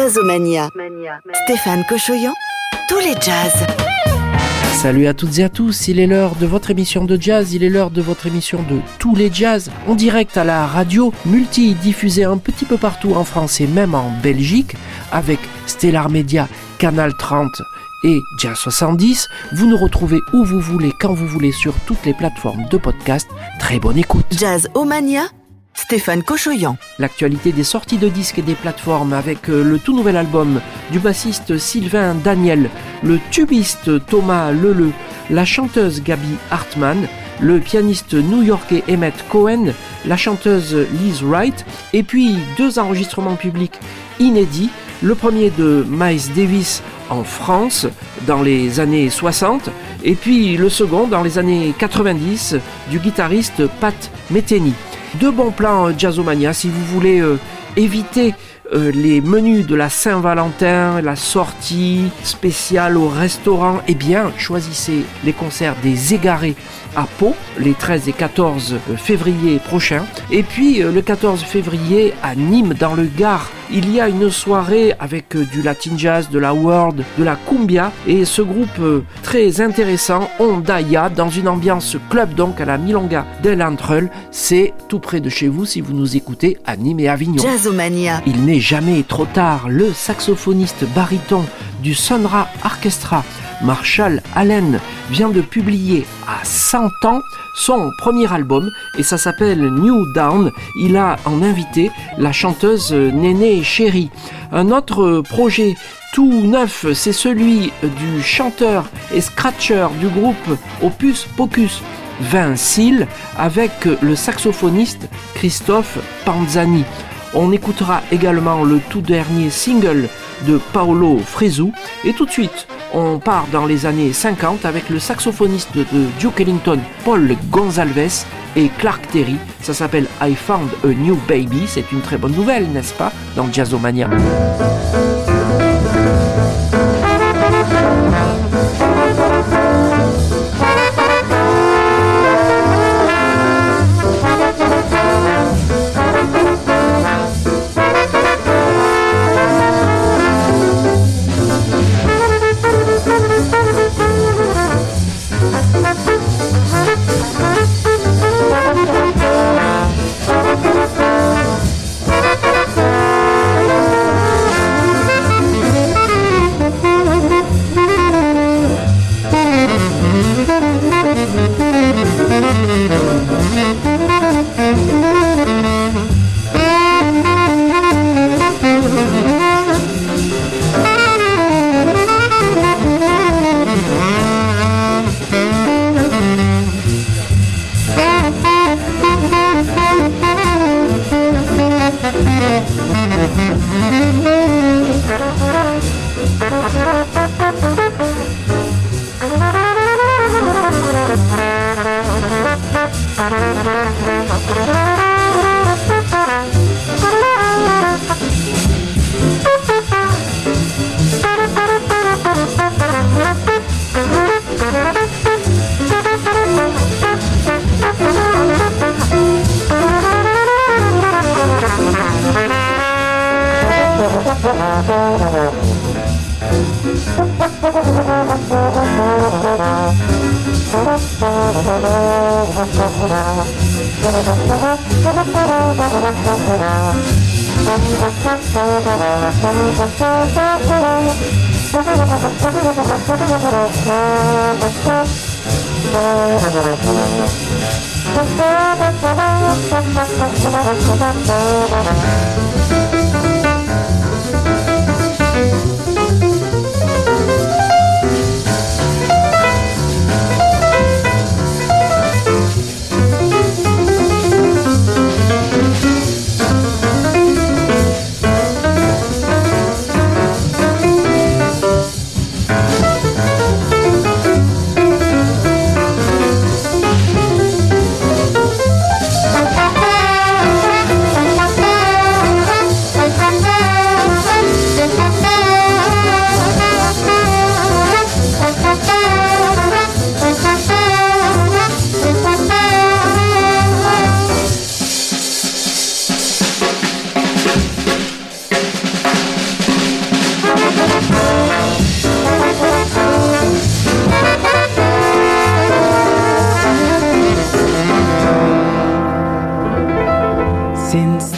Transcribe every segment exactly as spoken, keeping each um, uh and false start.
Jazzomania. Stéphane Cochoyan, tous les jazz. Salut à toutes et à tous, il est l'heure de votre émission de jazz, il est l'heure de votre émission de tous les jazz, en direct à la radio, multi-diffusée un petit peu partout en France et même en Belgique, avec Stellar Media, Canal trente et Jazz soixante-dix. Vous nous retrouvez où vous voulez, quand vous voulez, sur toutes les plateformes de podcast. Très bonne écoute. Jazzomania, Stéphane Cochoyan. L'actualité des sorties de disques et des plateformes avec euh, le tout nouvel album du bassiste Sylvain Daniel, le tubiste Thomas Leleu, la chanteuse Gaby Hartmann, le pianiste new-yorkais Emmett Cohen, la chanteuse Liz Wright, et puis deux enregistrements publics inédits. Le premier de Miles Davis en France dans les années soixante, et puis le second dans les années quatre-vingt-dix du guitariste Pat Metheny. Deux bons plans Jazzomania si vous voulez euh, éviter euh, les menus de la Saint-Valentin, la sortie spéciale au restaurant. Eh bien, choisissez les concerts des Égarés à Pau, les treize et quatorze février prochains. Et puis euh, le quatorze février à Nîmes dans le Gard, il y a une soirée avec euh, du latin jazz, de la world, de la cumbia, et ce groupe euh, très intéressant, Ondaya, dans une ambiance club donc à la Milonga del Antreul. C'est tout près de chez vous si vous nous écoutez à Nîmes et Avignon. Jazzomania. Il n'est jamais trop tard, le saxophoniste baryton du Sonra Orchestra, Marshall Allen, vient de publier à cent ans son premier album et ça s'appelle New Dawn. Il a en invité la chanteuse Néné Chéri. Un autre projet tout neuf, c'est celui du chanteur et scratcher du groupe Opus Pocus, Vincile, avec le saxophoniste Christophe Panzani. On écoutera également le tout dernier single de Paolo Fresu. Et tout de suite, on part dans les années cinquante avec le saxophoniste de Duke Ellington, Paul Gonsalves, et Clark Terry. Ça s'appelle I Found a New Baby. C'est une très bonne nouvelle, n'est-ce pas, dans Jazzomania.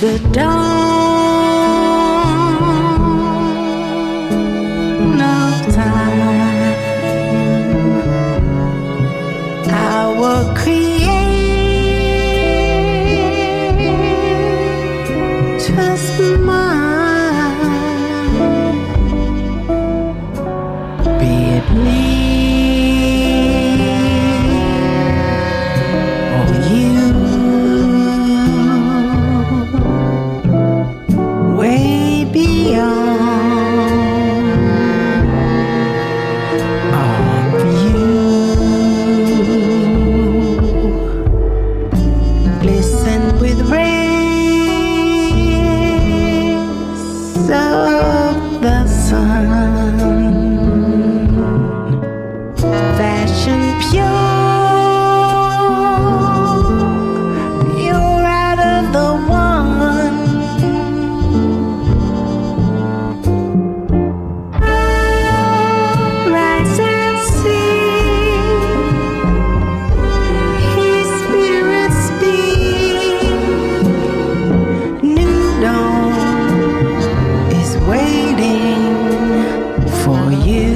the dawn of time, our Creator's mind, be it me or you, way beyond our view. Listen with rays of the sun, fashion pure, pure out of the one. Rise and see His Spirit speak. New dawn is waiting for you.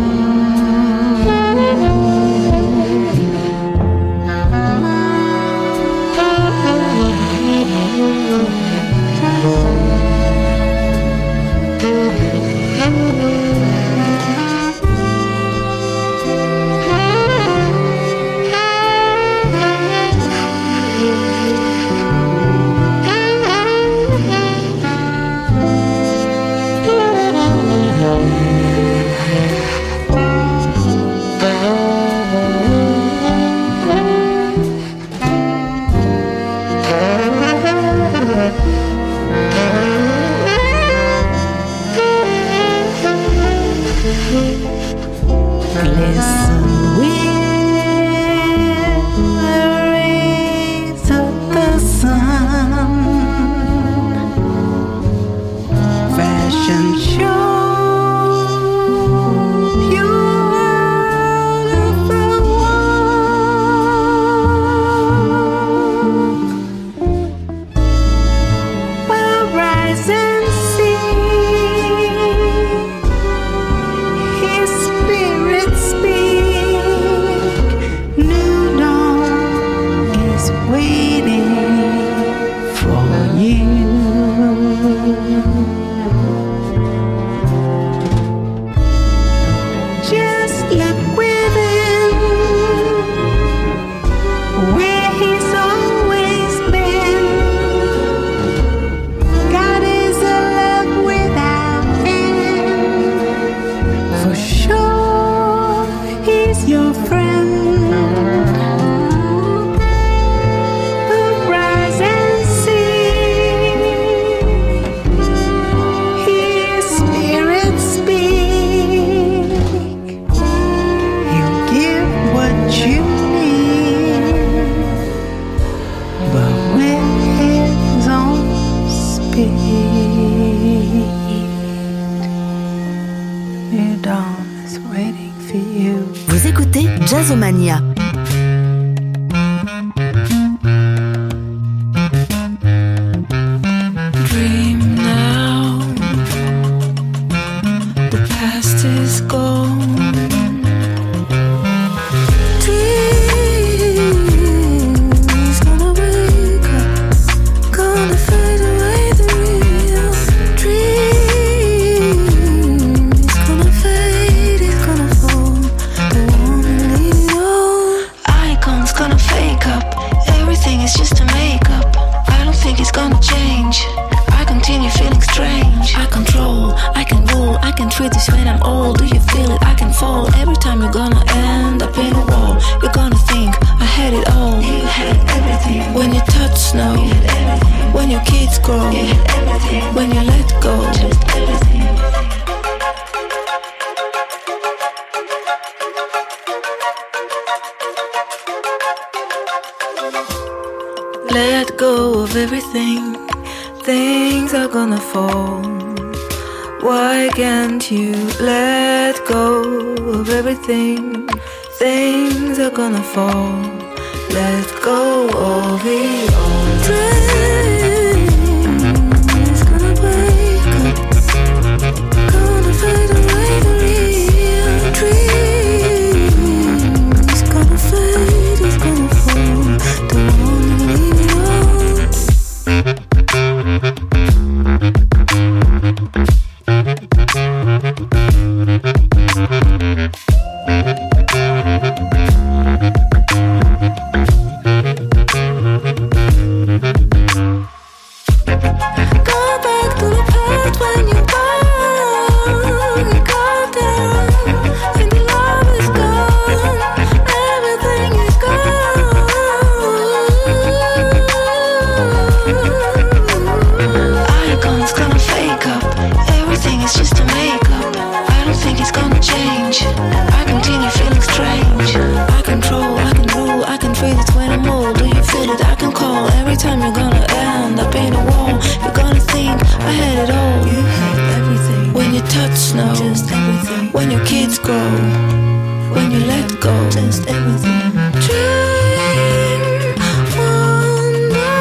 Listen with the rays of the sun, fashion show, pure out of the one. Arise and see His Spirit speak. New dawn is waiting for you. Just look within, where He's always been. God is a love without end. For sure, He's your friend. Arise and see His Spirit speak. He'll give what you need, but with His own speed, your dawn is waiting for you. Vous écoutez Jazzomania. Dream now, the past is gone. Dreams gonna wake up, gonna fade away the real. Dreams gonna fade, it's gonna fall, but won't leave all. Icons gonna fake up, everything is just a makeup. I don't think it's gonna change. I continue feeling strange. I control, I can rule, I can treat this when I'm old. Do you feel it? I can fall. Every time you're gonna end up in a wall. You're gonna think I had it all. You had everything. When you touch snow, you had everything. When your kids grow, you had everything. When you let go, just everything. Let go of everything. Things are gonna fall. Why can't you let go of everything? Things are gonna fall. Let go of it all. Dreams strange. I control, I can rule, I can feel it when I'm old. Do you feel it? I can call. Every time you're gonna end up in a wall. You're gonna think I had it all. You had everything. When you touch snow, just everything. When your kids grow, when you let go, just everything. Dream, wonder,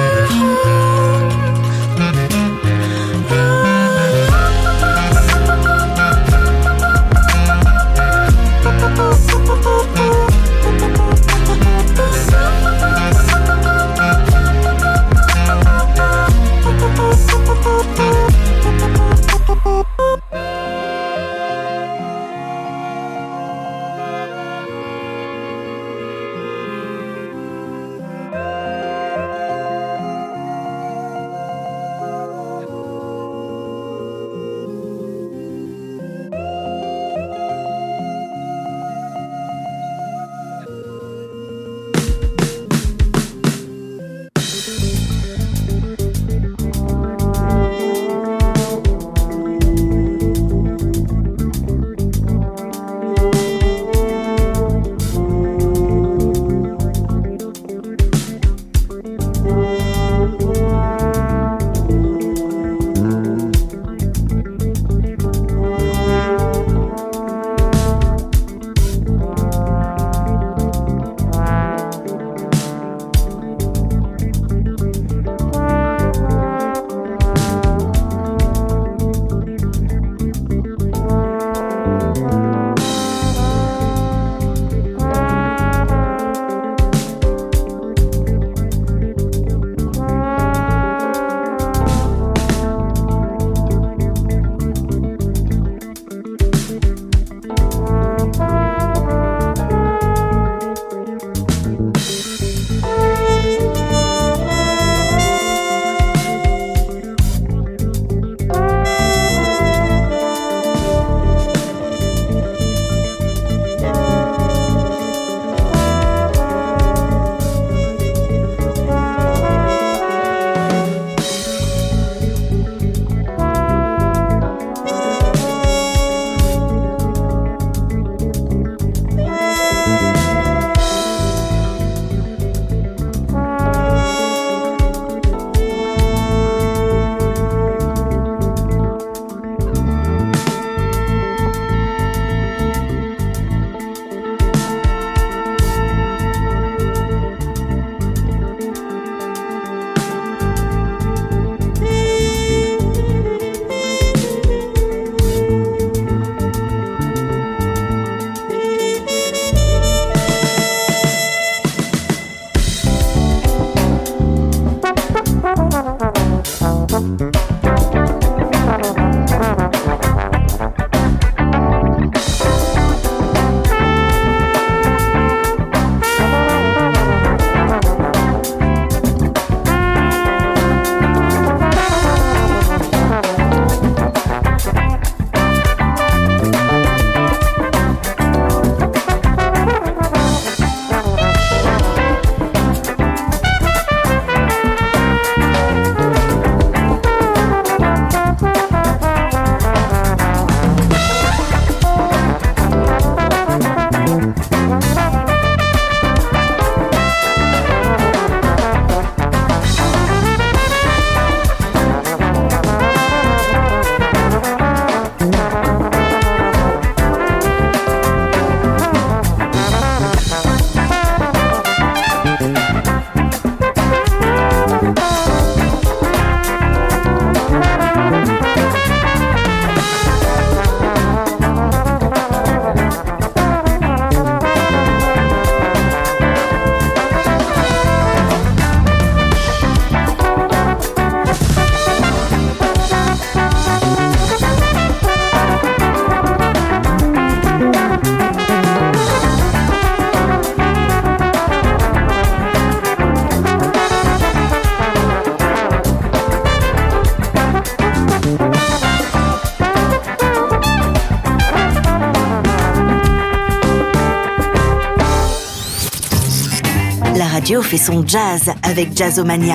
radio fait son jazz avec Jazzomania.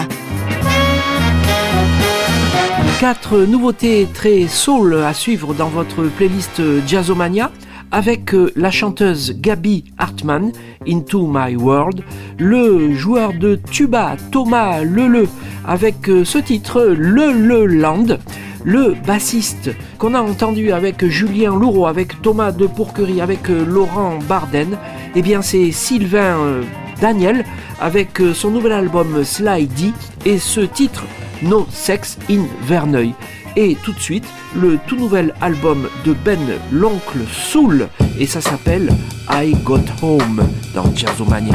Quatre nouveautés très soul à suivre dans votre playlist Jazzomania. avec la chanteuse Gaby Hartmann, Into My World, le joueur de tuba Thomas Leleu avec ce titre Le Le Land, le bassiste qu'on a entendu avec Julien Louraud, avec Thomas de Pourquerie, avec Laurent Barden, eh bien c'est Sylvain Daniel avec son nouvel album Slidey et ce titre No Sex in Verneuil. Et tout de suite, le tout nouvel album de Ben l'Oncle Soul, et ça s'appelle I Got Home dans Jazzomania.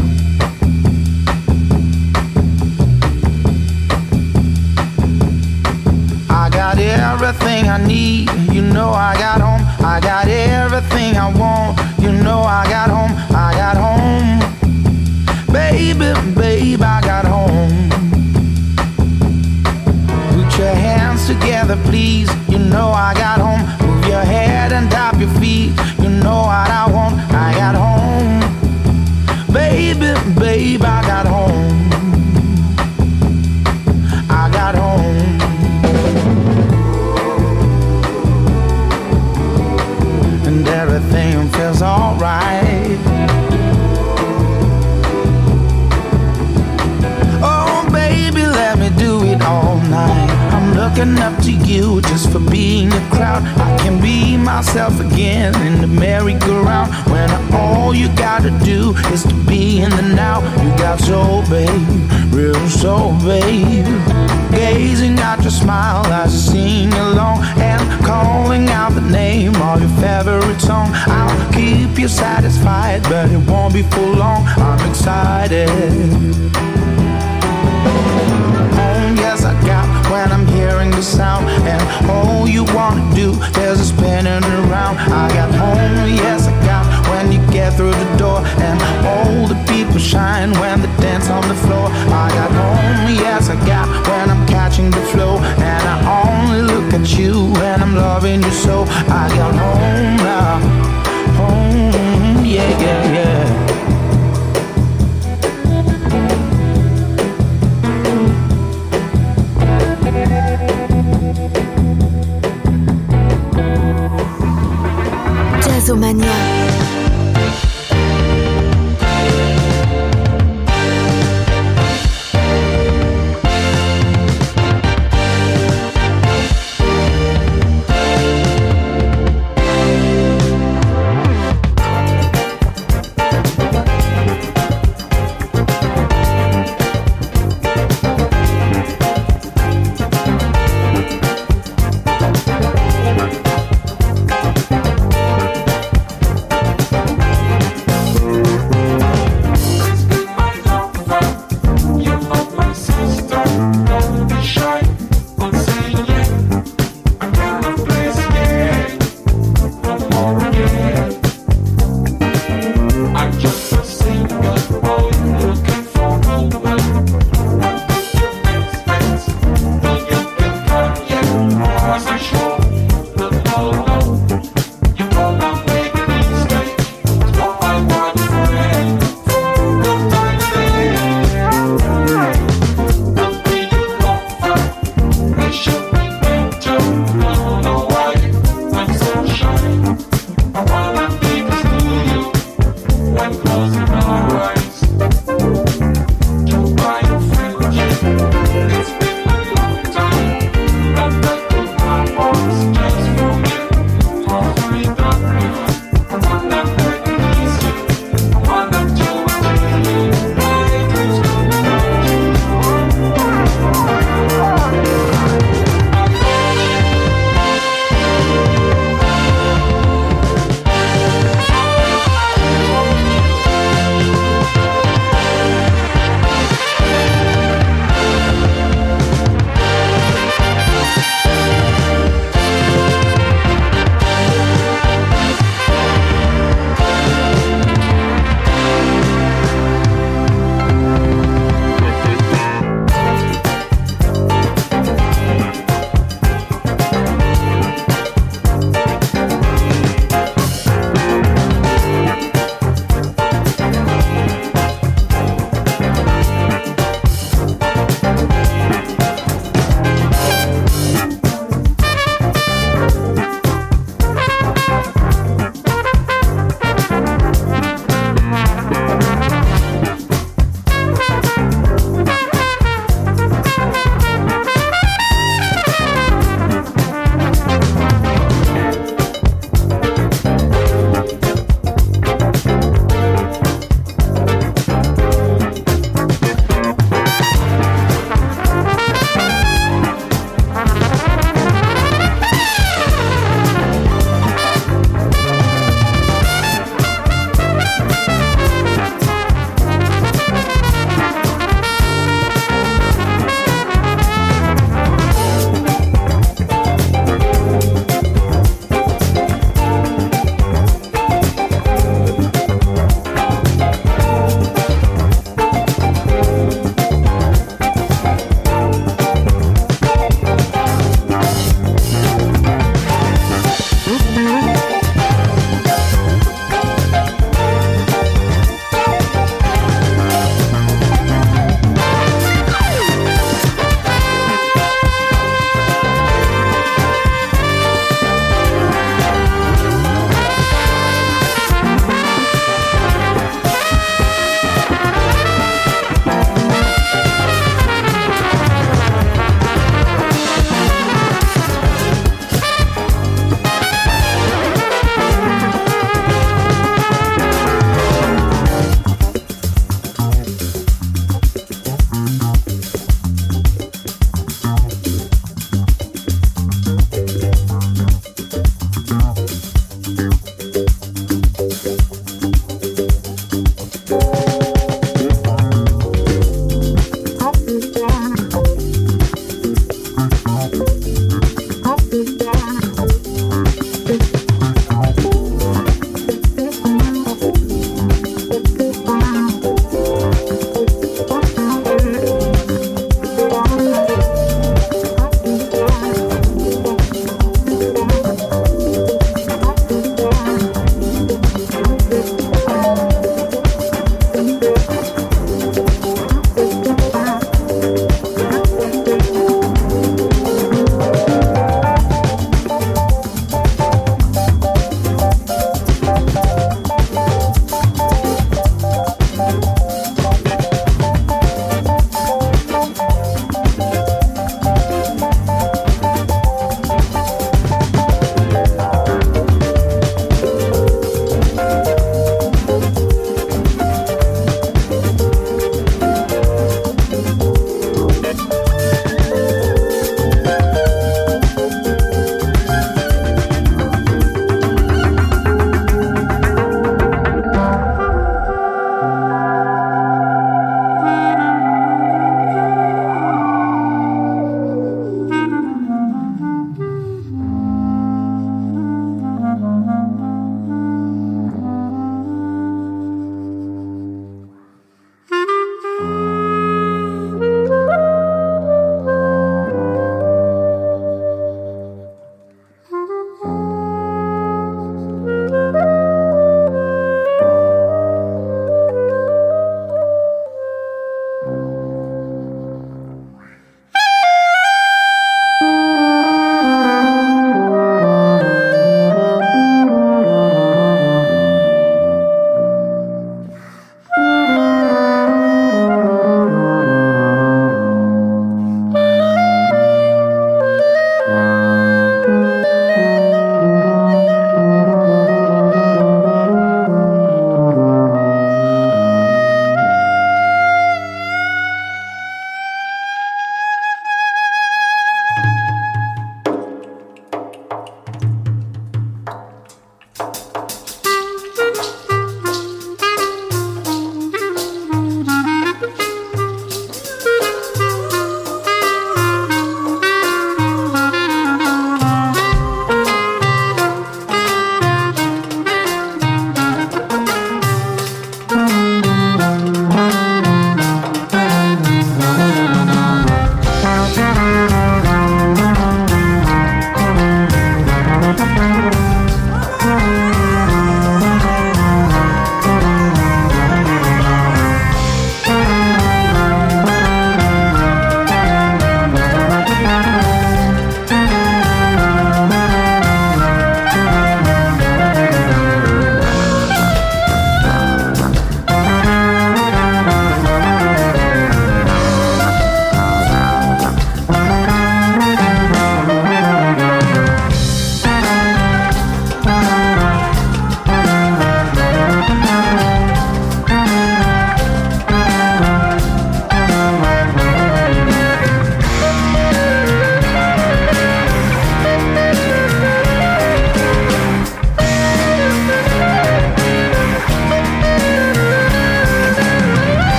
I got everything I need, you know I got home. I got everything I want, you know I got home. I got home, baby, babe, I got home. Put your hands together, please. You know I got home. Move your head and tap your feet. You know what I want. I got home, baby, babe, I got home. I got home. And everything feels alright. Oh, baby, let me do it all night. I'm looking up to you just for being a crowd. I can be myself again in the merry-go-round. When all you gotta do is to be in the now. You got soul, babe, real soul, babe. Gazing at your smile as you sing along and calling out the name of your favorite song. I'll keep you satisfied, but it won't be for long. I'm excited. Home, yes, I got when I'm hearing the sound. And all you wanna do is a spinning around. I got home, yes, I got when you get through the door. And all the people shine when they dance on the floor. I got home, yes, I got when I'm catching the flow. And I only look at you when I'm loving you so. I got home now, home, yeah, yeah, yeah. Jazzomania.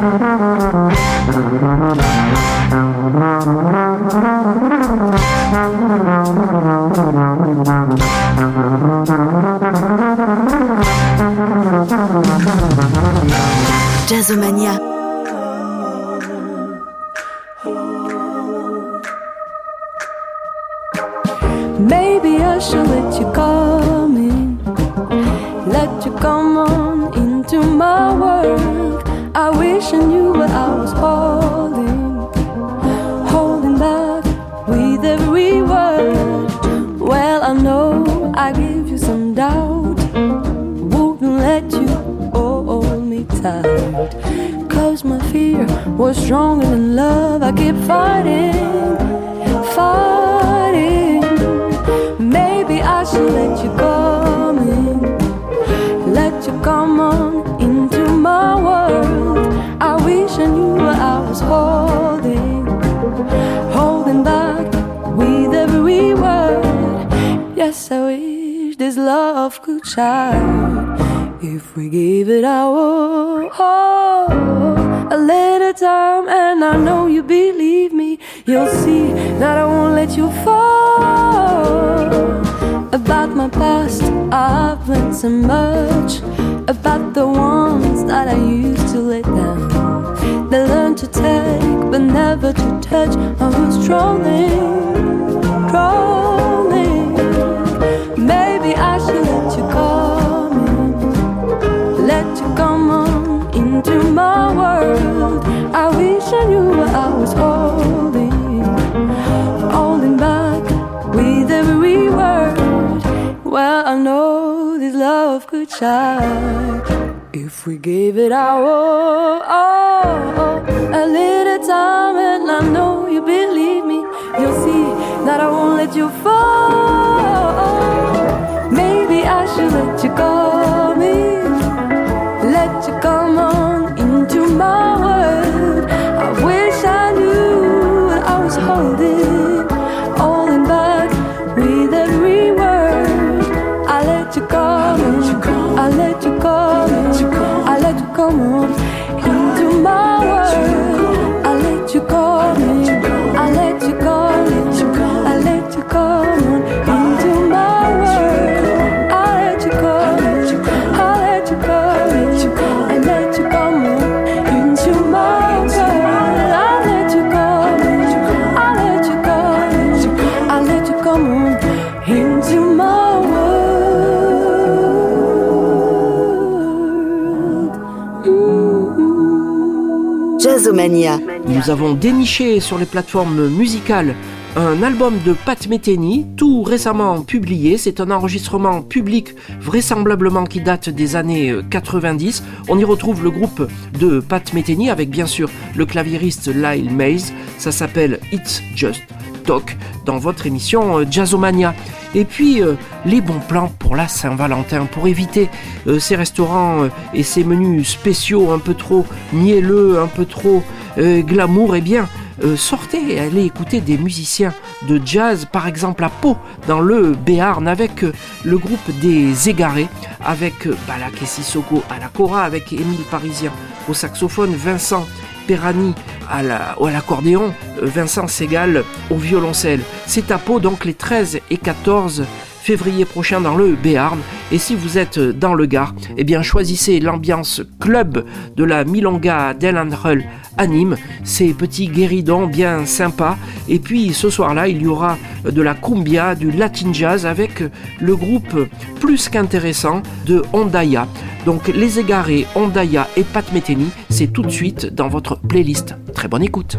Jazzomania. Maybe I should let you come in, let you come on into my world. I wish I knew what I was holding, holding back with every word. Well, I know I gave you some doubt, wouldn't let you hold me tight, 'cause my fear was stronger than love. I kept fighting, fighting. Maybe I should let you come in, let you come on into my world. I wish I knew what I was holding, holding back with every word. Yes, I wish this love could shine if we gave it our all. A little time and I know you believe me. You'll see that I won't let you fall. About my past, I've learned so much, about the ones that I used to let down. They learned to take, but never to touch. I was drowning, drowning. Maybe I should let you come in, let you come on into my world. I wish I knew what I was holding, holding back with every word. Well, I know this love could shine if we gave it our all. A little time and I know you believe me. You'll see that I won't let you fall. Maybe I should let you come in, let you come on into my world. I wish I knew what I was holding, holding back with every word. I let you come in, I let you come in, I let you come on into my world. I let you come in, I let you come in, I let you come on into my world. I let you come in, I let you come in, I let you come on into my world. I let you come in, I let you come in, I let you come on into my world. Mm-hmm. Jazzomania. Nous avons déniché sur les plateformes musicales un album de Pat Metheny, tout récemment publié. C'est un enregistrement public vraisemblablement qui date des années quatre-vingt-dix. On y retrouve le groupe de Pat Metheny avec bien sûr le claviériste Lyle Mays. Ça s'appelle It's Just Talk dans votre émission Jazzomania. Et puis euh, les bons plans pour la Saint-Valentin, pour éviter euh, ces restaurants euh, et ces menus spéciaux un peu trop mielleux, un peu trop euh, glamour, eh bien Euh, sortez et allez écouter des musiciens de jazz, par exemple à Pau, dans le Béarn, avec euh, le groupe des Égarés, avec euh, Balak et Sissoko à la kora, avec Émile Parisien au saxophone, Vincent Perani à, la, à l'accordéon, euh, Vincent Segal au violoncelle. C'est à Pau donc les treize et quatorze février prochain dans le Béarn. Et si vous êtes dans le Gard, eh bien choisissez l'ambiance club de la Milonga d'El-Andrel à Nîmes. Ces petits guéridons bien sympas. Et puis ce soir-là, il y aura de la cumbia, du latin jazz avec le groupe plus qu'intéressant de Ondaya. Donc les Égarés, Ondaya et Pat Metheny, c'est tout de suite dans votre playlist. Très bonne écoute.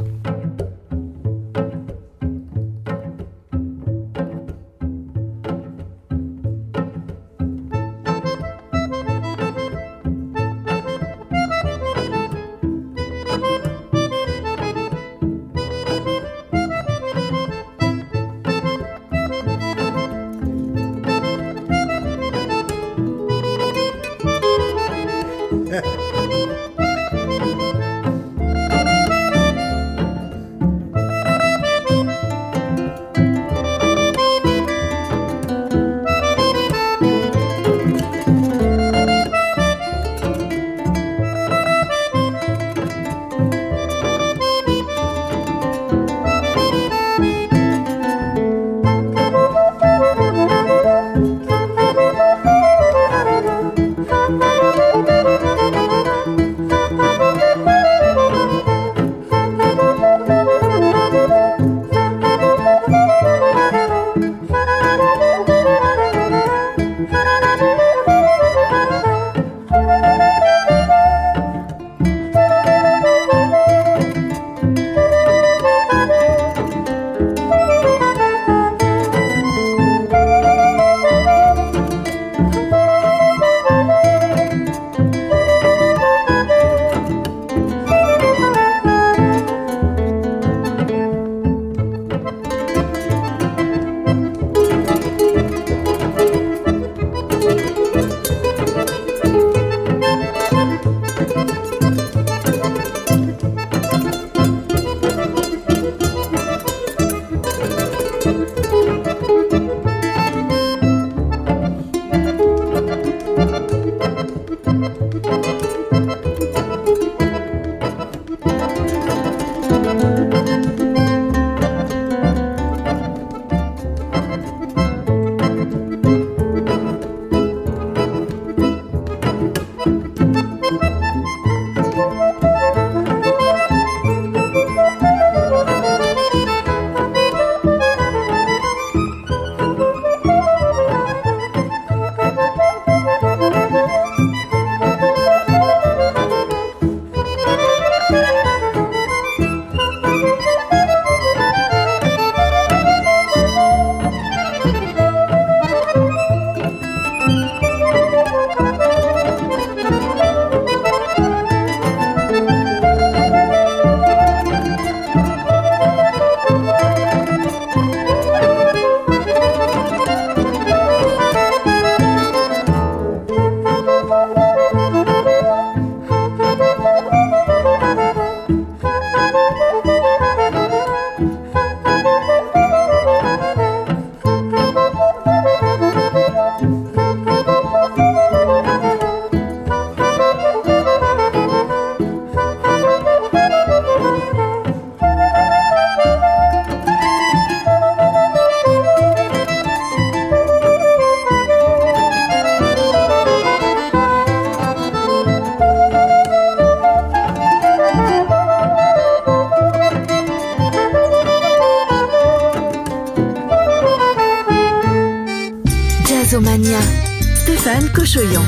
Choyon.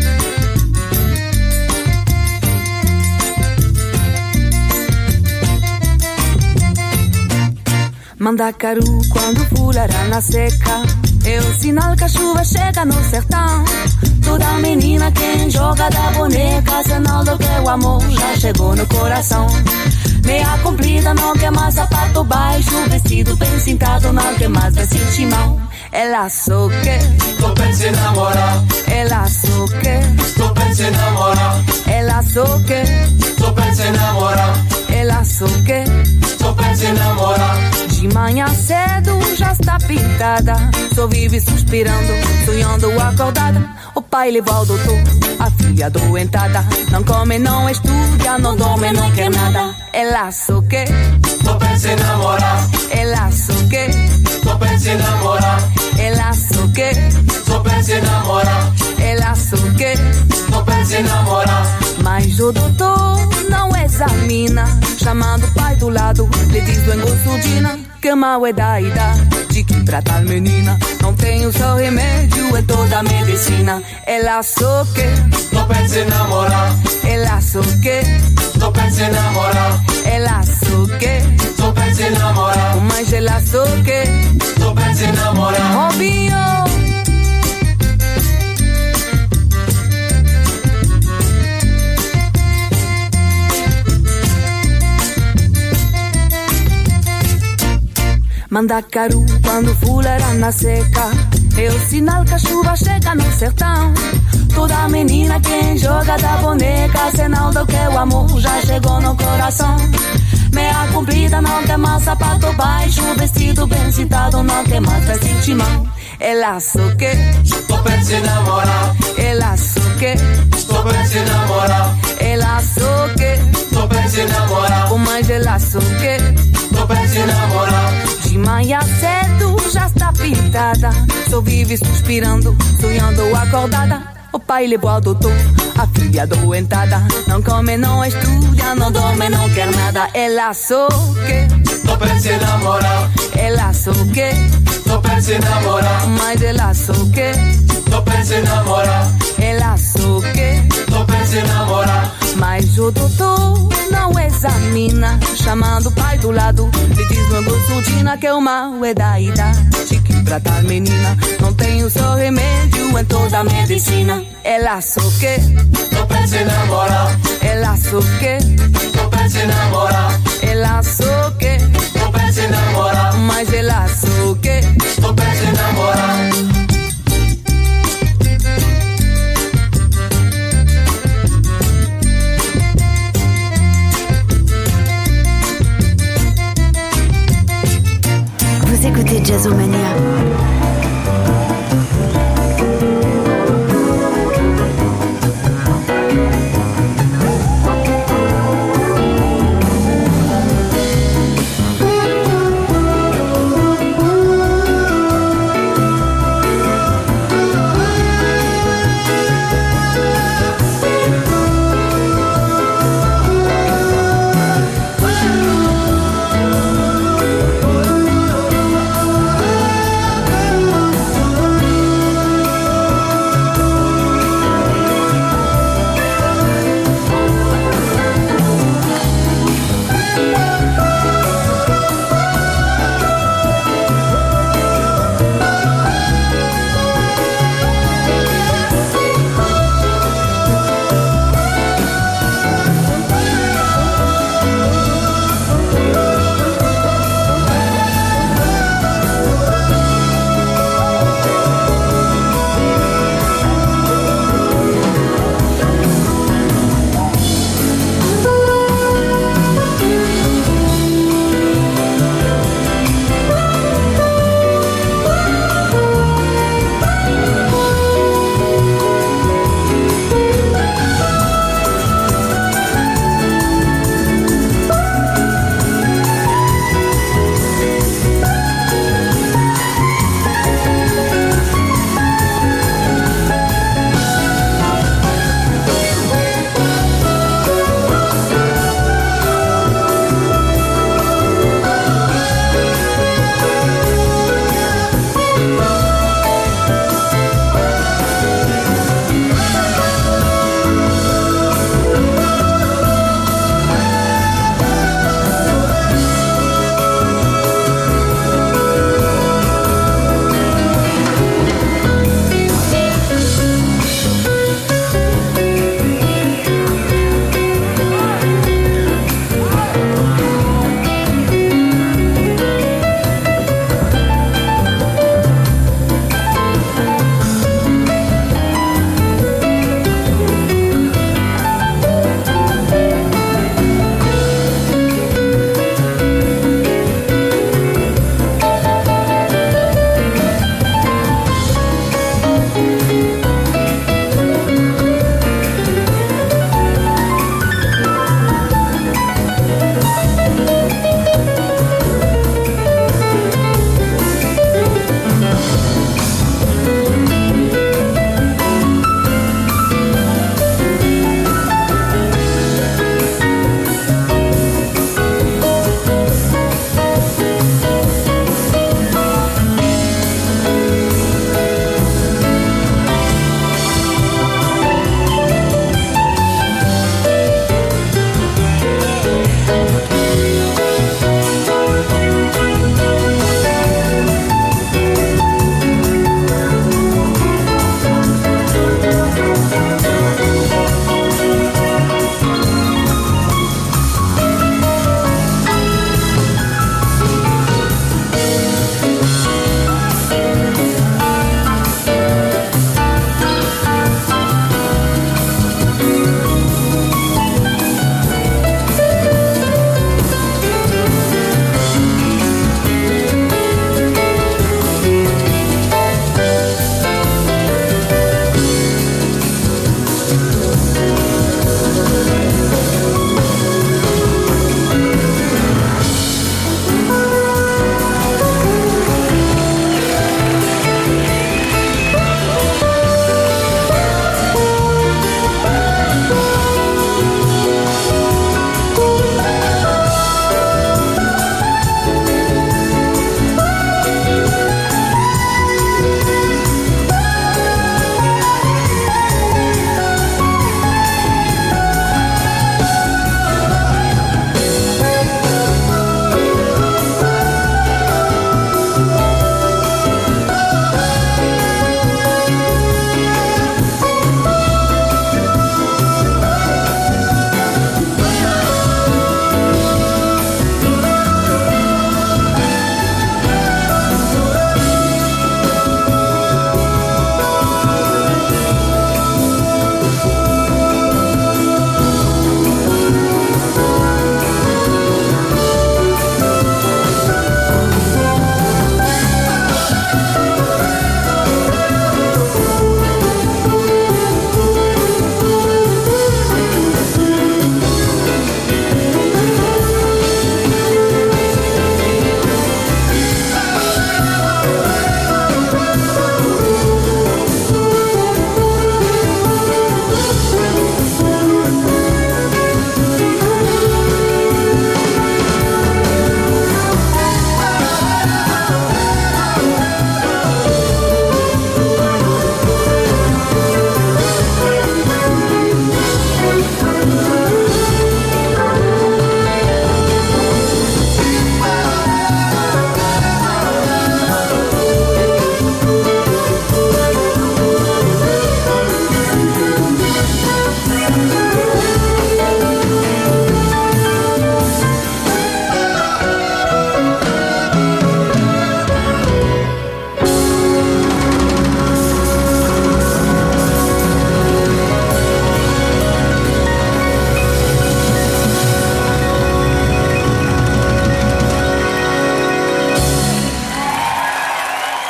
Mandacaru quando pulará na seca, é o sinal que a chuva chega no sertão. Toda menina quem joga da boneca, sinal do que o amor já chegou no coração. Meia comprida, não quer mais sapato baixo, vestido bem cintado, não quer mais vestir chimão. Ela só quer, tô pensando em namorar. Ela só quer, tô pensando em namorar. Ela só quer, tô pensando em namorar. Ela só quer, tô pensando em namorar. De manhã cedo já está pintada, só vive suspirando, sonhando acordada. O pai levou ao doutor, a filha doentada. Não come, não estuda, não dorme, não quer nada. Ela só quer, tô pensando em namorar. Ela só quer, tô pensando em namorar. Ela só quer, tô pensando em namorar. Ela só quer, tô pensando em namorar. Mas o doutor não examina, chamando o pai do lado, lhe diz do engolçudina, que mal é da idade, que pra tal menina não tem o seu remédio, é toda a medicina. Ela só quer, tô pensando em namorar. Ela só quer, tô pensando em namorar. Ela só quer, tô pensando em namorar. Mas ela só quer, tô pensando em namorar. Robinho. Mandacaru quando fulará na seca, é o sinal que a chuva chega no sertão. Toda menina quem joga da boneca, sinal do que o amor já chegou no coração. Meia comprida, não quer mais sapato baixo, vestido bem citado, não quer mais vestir chimão. Ela só quer, tô pensando em namorar. Ela só quer, tô pensando em namorar. Ela só quer, tô pensando em namorar. Mas ela só quer, tô pensando em namorar. De manhã cedo já está pintada, só vive suspirando, sonhando acordada. O pai levou ao doutor, a filha doentada. Não come, não estuda, não dorme, não quer nada. Ela só quer, tô pensando em namorar. Ela só quer, tô pensando em namorar. Mas ela só quer, tô pensando em namorar. Ela só quer, tô pensando em namorar. Mas o doutor não examina, chamando o pai do lado, lhe diz no engolçudina que o mal é da idade, que pra tal menina não tem o seu remédio, em toda a medicina. Ela só quer, tô pensando em namorar. Ela só quer, tô pensando em namorar. Ela só quer, tô pensando em namorar. Mas ela só quer, tô pensando em namorar. Vous écoutez Jazzomania.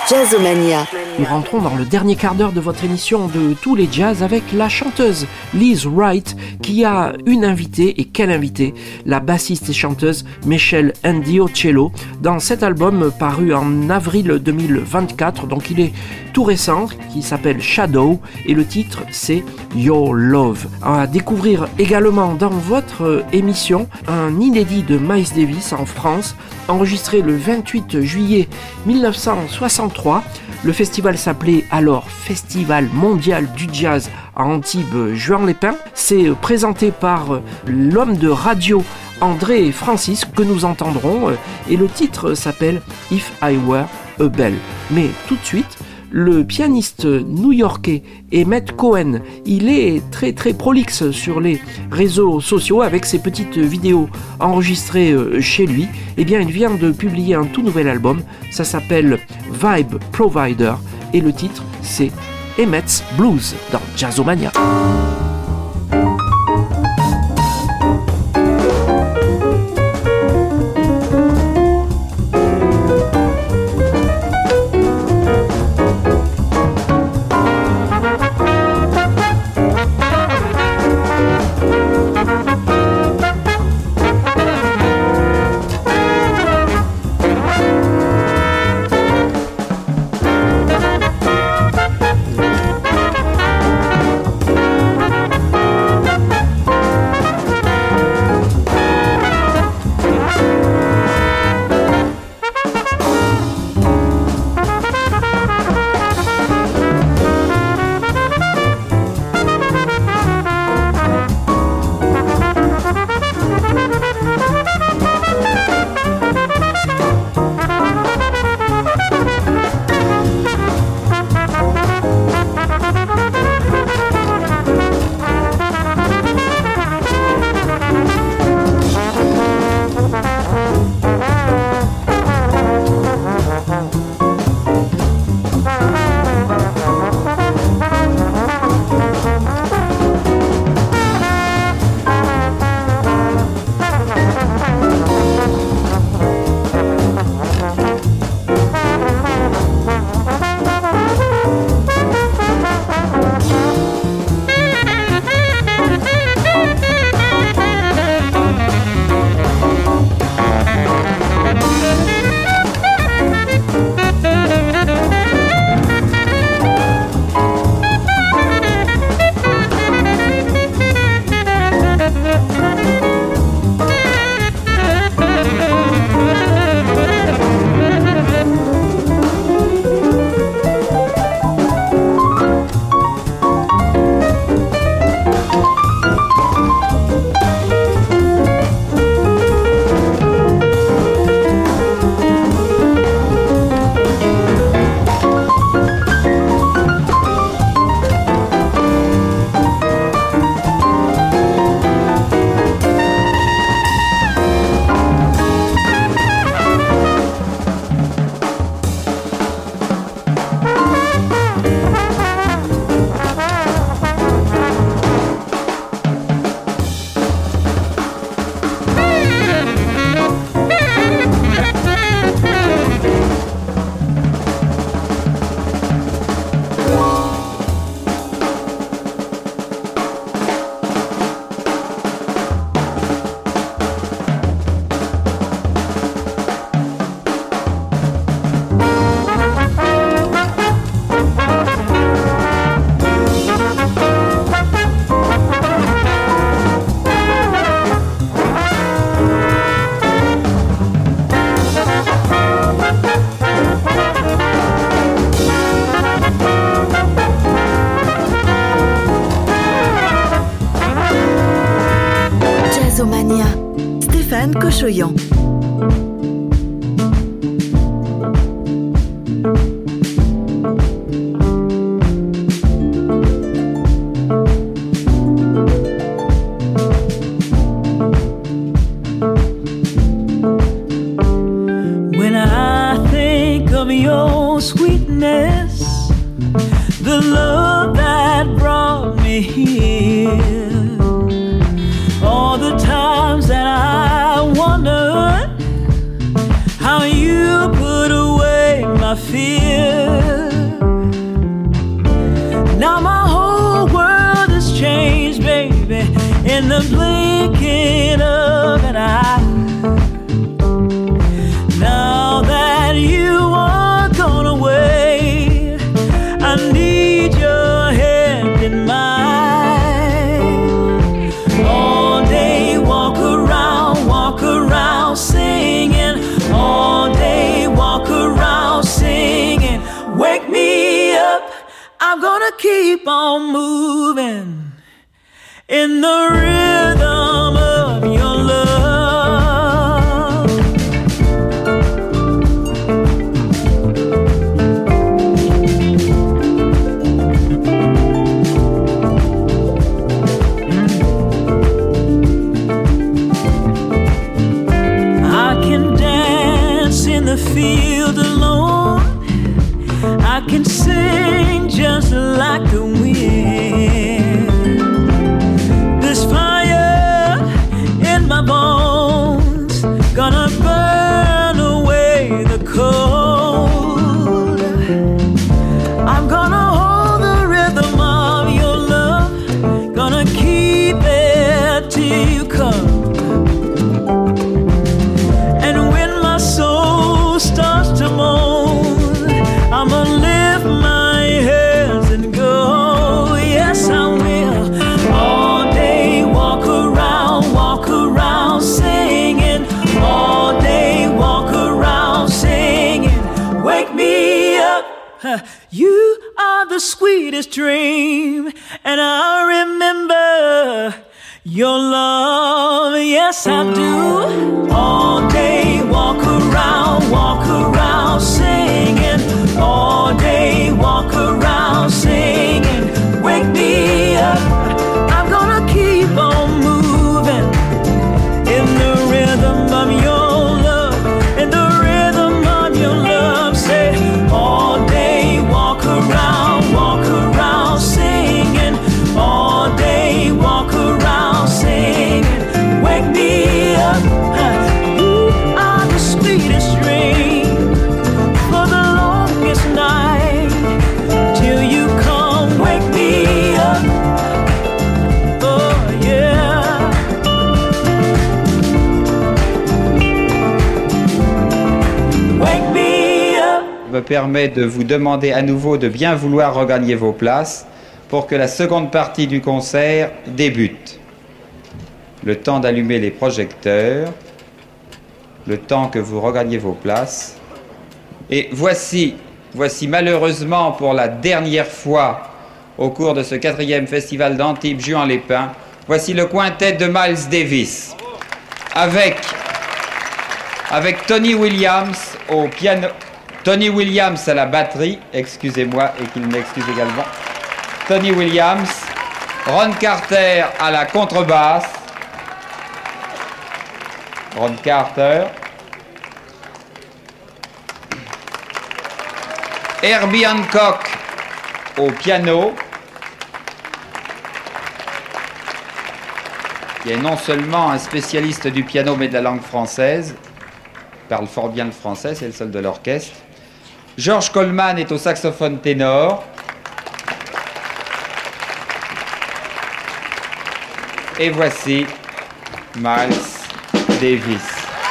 Jazzomania. Nous rentrons dans le dernier quart d'heure de votre émission de Tous les Jazz avec la chanteuse Liz Wright qui a une invitée, et quelle invitée, la bassiste et chanteuse Michelle Andiocello dans cet album paru en avril deux mille vingt-quatre, donc il est tout récent, qui s'appelle Shadow et le titre c'est Your Love. À découvrir également dans votre émission un inédit de Miles Davis en France, enregistré le vingt-huit juillet mille neuf cent soixante-trois. Le festival s'appelait alors Festival mondial du jazz à Antibes-Juan-les-Pins. C'est présenté par l'homme de radio André Francis que nous entendrons et le titre s'appelle If I Were a Bell. Mais tout de suite, le pianiste new-yorkais Emmett Cohen, il est très très prolixe sur les réseaux sociaux avec ses petites vidéos enregistrées chez lui. Eh bien, il vient de publier un tout nouvel album, ça s'appelle Vibe Provider et le titre c'est Emmett's Blues dans Jazzomania. Stéphane Cochoyan. When I think of your sweetness, the love that brought me here, all the times that I wondered how you put away my fear. the blinking of an eye. Now that you are gone away, I need your hand in mine. All day walk around, walk around singing. All day walk around singing. Wake me up, I'm gonna keep on moving in the rhythm of your love. I can dance in the field alone. I can sing just like the wind. This fire in my bones gonna burn away the cold. I'm gonna hold the rhythm of your love, gonna keep it till you come. And when my soul starts to moan, I'ma lift my hands and go, yes I will. All day walk around, walk around singing. All day walk around singing. Wake me up, you are the sweetest dream. And I remember your love, yes I do. All day walk around, walk around singing. All day walk around singing. Wake me up, I'm gonna keep on moving in the rhythm of your love, in the rhythm of your love. Say, all day walk around, walk around singing. All day walk around singing. Wake me up, you are the sweetest dream for the longest night, till you come wake me up. Oh yeah. Wake me up. Me permet de vous demander à nouveau de bien vouloir regagner vos places pour que la seconde partie du concert débute. Le temps d'allumer les projecteurs, le temps que vous regagnez vos places. Et voici, voici malheureusement pour la dernière fois au cours de ce quatrième festival d'Antibes Juan-les-Pins, voici le quintet de Miles Davis avec, avec Tony Williams au piano, Tony Williams à la batterie, excusez-moi et qu'il m'excuse également, Tony Williams, Ron Carter à la contrebasse, Ron Carter, Herbie Hancock au piano, qui est non seulement un spécialiste du piano mais de la langue française, parle fort bien le français, c'est le seul de l'orchestre. George Coleman est au saxophone ténor. Et voici Miles Davis.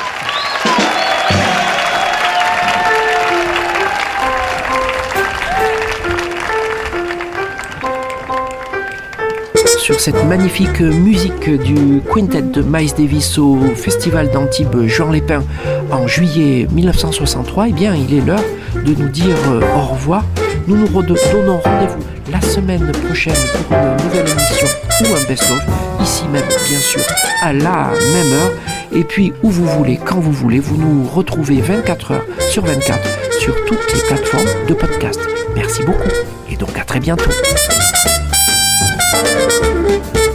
Sur cette magnifique musique du quintet de Miles Davis au Festival d'Antibes Juan-les-Pins en juillet mille neuf cent soixante-trois, eh bien il est l'heure de nous dire au revoir. Nous nous donnons rendez-vous la semaine prochaine pour une nouvelle émission ou un best-of, ici même bien sûr à la même heure, et puis où vous voulez, quand vous voulez, vous nous retrouvez vingt-quatre heures sur vingt-quatre sur toutes les plateformes de podcast. Merci beaucoup et donc à très bientôt. Thank you.